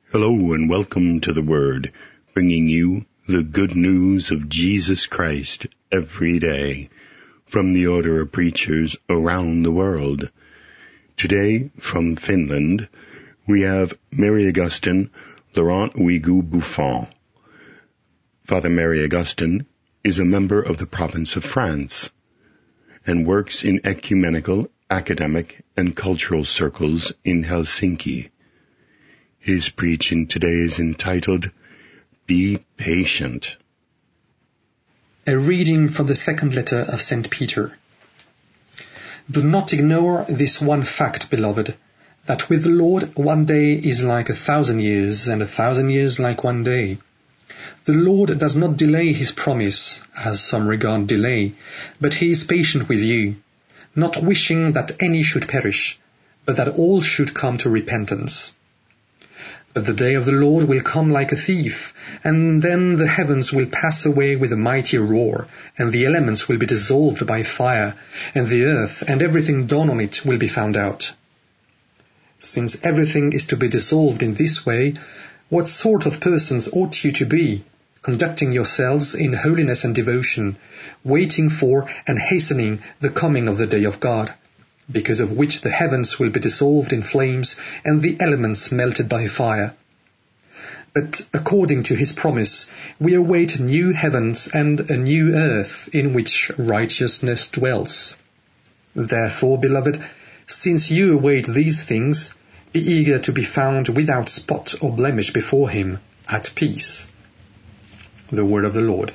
Hello and welcome to The Word, bringing you the good news of Jesus Christ every day from the order of preachers around the world. Today, from Finland, we have Mary Augustine Laurent Uigu Buffon. Father Mary Augustine is a member of the province of France and works in ecumenical, academic, and cultural circles in Helsinki. His preaching today is entitled, Be Patient. A reading from the second letter of St. Peter. Do not ignore this one fact, beloved, that with the Lord 1 day is like 1,000 years, and 1,000 years like 1 day. The Lord does not delay his promise, as some regard delay, but he is patient with you, not wishing that any should perish, but that all should come to repentance. But the day of the Lord will come like a thief, and then the heavens will pass away with a mighty roar, and the elements will be dissolved by fire, and the earth and everything done on it will be found out. Since everything is to be dissolved in this way, what sort of persons ought you to be, conducting yourselves in holiness and devotion, waiting for and hastening the coming of the day of God, because of which the heavens will be dissolved in flames, and the elements melted by fire. But according to his promise, we await new heavens and a new earth in which righteousness dwells. Therefore, beloved, since you await these things, be eager to be found without spot or blemish before him, at peace. The word of the Lord.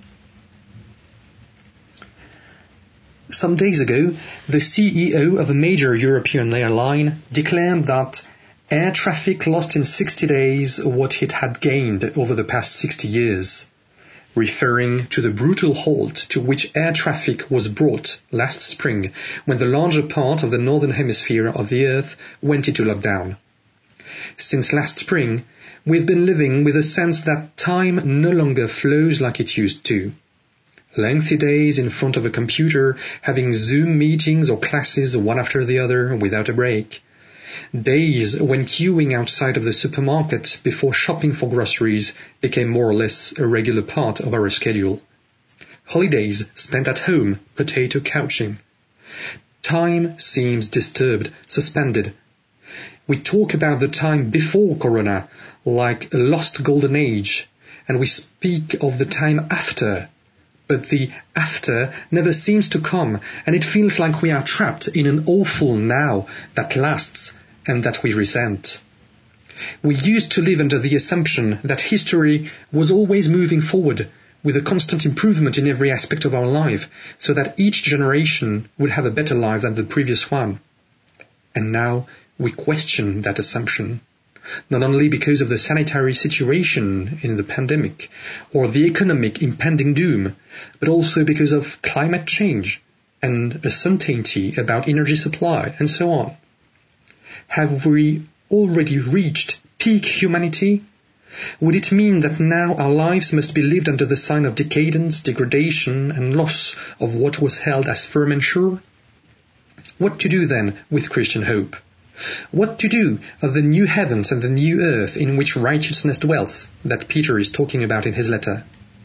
Some days ago, the CEO of a major European airline declared that air traffic lost in 60 days what it had gained over the past 60 years, referring to the brutal halt to which air traffic was brought last spring when the larger part of the northern hemisphere of the Earth went into lockdown. Since last spring, we've been living with a sense that time no longer flows like it used to. Lengthy days in front of a computer, having Zoom meetings or classes one after the other without a break. Days when queuing outside of the supermarket before shopping for groceries became more or less a regular part of our schedule. Holidays spent at home, potato couching. Time seems disturbed, suspended. We talk about the time before Corona like a lost golden age, and we speak of the time after. But the after never seems to come, and it feels like we are trapped in an awful now that lasts and that we resent. We used to live under the assumption that history was always moving forward with a constant improvement in every aspect of our life, so that each generation would have a better life than the previous one. And now we question that assumption. Not only because of the sanitary situation in the pandemic or the economic impending doom, but also because of climate change and uncertainty about energy supply and so on. Have we already reached peak humanity? Would it mean that now our lives must be lived under the sign of decadence, degradation, and loss of what was held as firm and sure? What to do then with Christian hope? What to do of the new heavens and the new earth in which righteousness dwells, that Peter is talking about in his letter?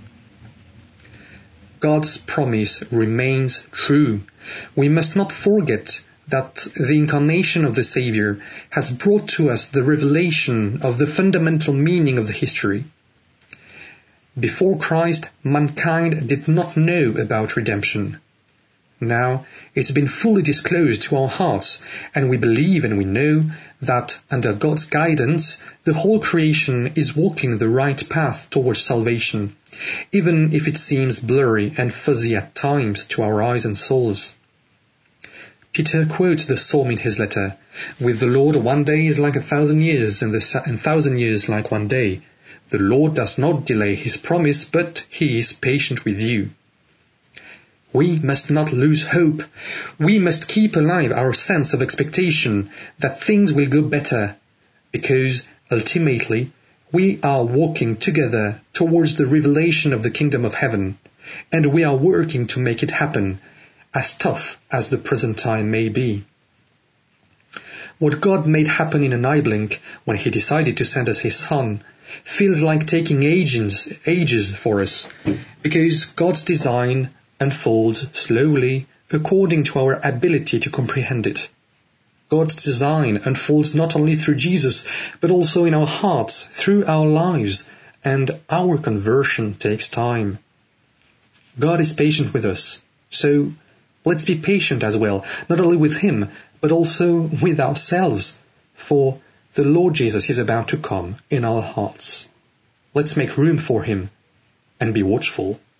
God's promise remains true. We must not forget that the incarnation of the Savior has brought to us the revelation of the fundamental meaning of the history. Before Christ, mankind did not know about redemption. Now, it's been fully disclosed to our hearts, and we believe and we know that, under God's guidance, the whole creation is walking the right path towards salvation, even if it seems blurry and fuzzy at times to our eyes and souls. Peter quotes the psalm in his letter, "With the Lord 1 day is like 1,000 years, and 1,000 years like 1 day. The Lord does not delay his promise, but he is patient with you." We must not lose hope. We must keep alive our sense of expectation that things will go better, because ultimately we are walking together towards the revelation of the kingdom of heaven, and we are working to make it happen, as tough as the present time may be. What God made happen in an eye blink when He decided to send us His Son feels like taking ages for us, because God's design unfolds slowly according to our ability to comprehend it. God's design unfolds not only through Jesus, but also in our hearts, through our lives, and our conversion takes time. God is patient with us, so let's be patient as well, not only with Him, but also with ourselves, for the Lord Jesus is about to come in our hearts. Let's make room for Him and be watchful.